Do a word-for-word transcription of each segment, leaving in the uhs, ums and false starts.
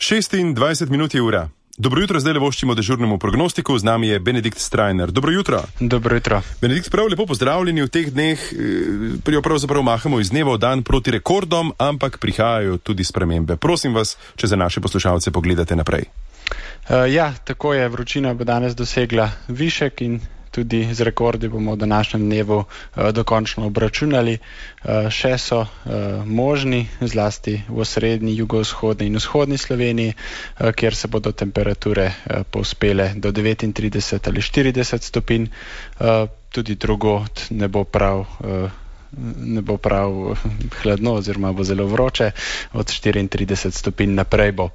šestindvajset minut je ura. Dobro jutro, zdaj le voščimo dežurnemu prognostiku, z nami je Benedikt Strajner. Dobro jutro. Dobro jutro. Benedikt, prav lepo pozdravljeni v teh dneh, prijo pravzaprav mahamo iz dneva v dan proti rekordom, ampak prihajajo tudi spremembe. Prosim vas, če za naše poslušalce pogledate naprej. Uh, ja, tako je, vročina bo danes dosegla višek in tudi z rekordi bomo v današnjem dnevu uh, dokončno obračunali. Uh, še so uh, možni, zlasti v osrednji, jugovzhodni in vzhodni Sloveniji, uh, kjer se bodo temperature uh, povzpele do devetintrideset ali štirideset stopinj. Uh, tudi drugod ne bo prav uh, ne bo prav hladno oziroma bo zelo vroče, od štiriintrideset stopinj naprej bo.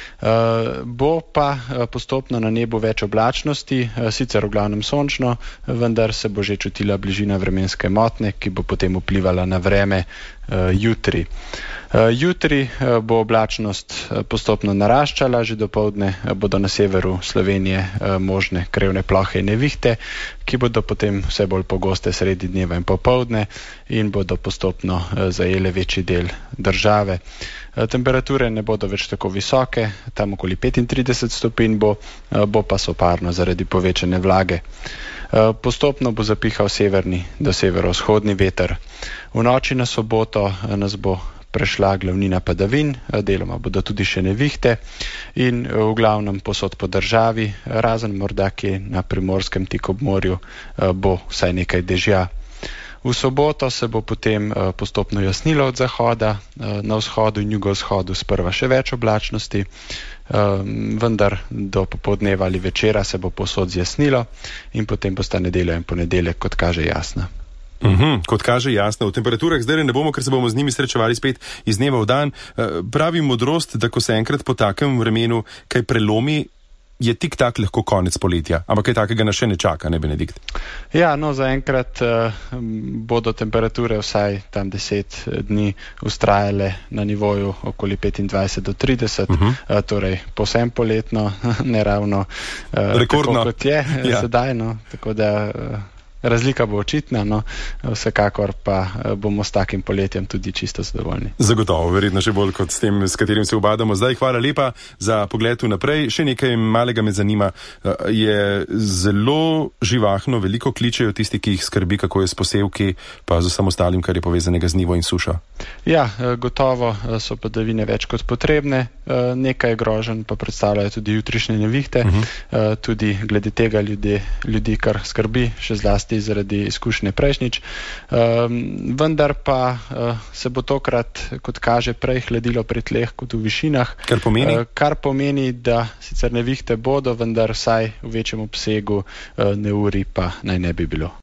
Uh, bo pa uh, postopno na nebu več oblačnosti, uh, sicer v glavnem sončno, vendar se bo že čutila bližina vremenske motnje, ki bo potem vplivala na vreme uh, jutri. Uh, jutri uh, bo oblačnost uh, postopno naraščala, že dopoldne uh, bodo na severu Slovenije uh, možne krevne plohe in nevihte, ki bodo potem vse bolj pogoste sredi dneva in popoldne in bodo postopno uh, zajele večji del države. Temperature ne bodo več tako visoke, tam okoli petintrideset stopinj bo, bo pa soparno zaradi povečane vlage. Postopno bo zapihal severni do severovzhodni veter. V noči na soboto nas bo prešla glavnina padavin, deloma bodo tudi še nevihte in v glavnem posod po državi, razen morda kje na primorskem tik ob morju, bo vsaj nekaj dežja. V soboto se bo potem uh, postopno jasnilo od zahoda, uh, na vzhodu in jugovzhodu sprva še več oblačnosti, uh, vendar do popoldneva ali večera se bo povsod zjasnilo in potem bosta nedelja in ponedeljek, kot kaže, jasna. Uhum, kot kaže, jasno. V temperaturah zdaj ne bomo, ker se bomo z njimi srečevali spet iz dneva v dan. Uh, pravi modrost, da ko se enkrat po takem vremenu kaj prelomi, je tik tak lahko konec poletja, ampak kaj takega nas še ne čaka, ne, Benedikt? Ja, no, zaenkrat uh, bodo temperature vsaj tam deset dni ustrajale na nivoju okoli petindvajset do trideset, uh-huh. uh, torej povsem poletno, ne ravno uh, rekordno, tako kot je ja. sedaj, no, tako da uh, razlika bo očitna, no, vsekakor pa bomo s takim poletjem tudi čisto zadovoljni. Zagotovo, verjetno še bolj kot s tem, s katerim se ubadamo. Zdaj, hvala lepa za pogled vnaprej. Še nekaj malega me zanima. Je zelo živahno, veliko kličejo tisti, ki jih skrbi, kako je s posevki, pa z vsem ostalim, kar je povezanega z nivo in sušo. Ja, gotovo so padavine več kot potrebne. Nekaj groženj pa predstavljajo tudi jutrišnje nevihte. Uh-huh. Tudi glede tega ljudi, ljudi kar skrbi, še zlasti zaradi izkušnje prejšnjič. Um, vendar pa uh, se bo tokrat, kot kaže, prej hladilo pri tleh kot v višinah. Kar pomeni? Uh, kar pomeni, da sicer nevihte bodo, vendar vsaj v večjem obsegu uh, neurij pa naj ne bi bilo.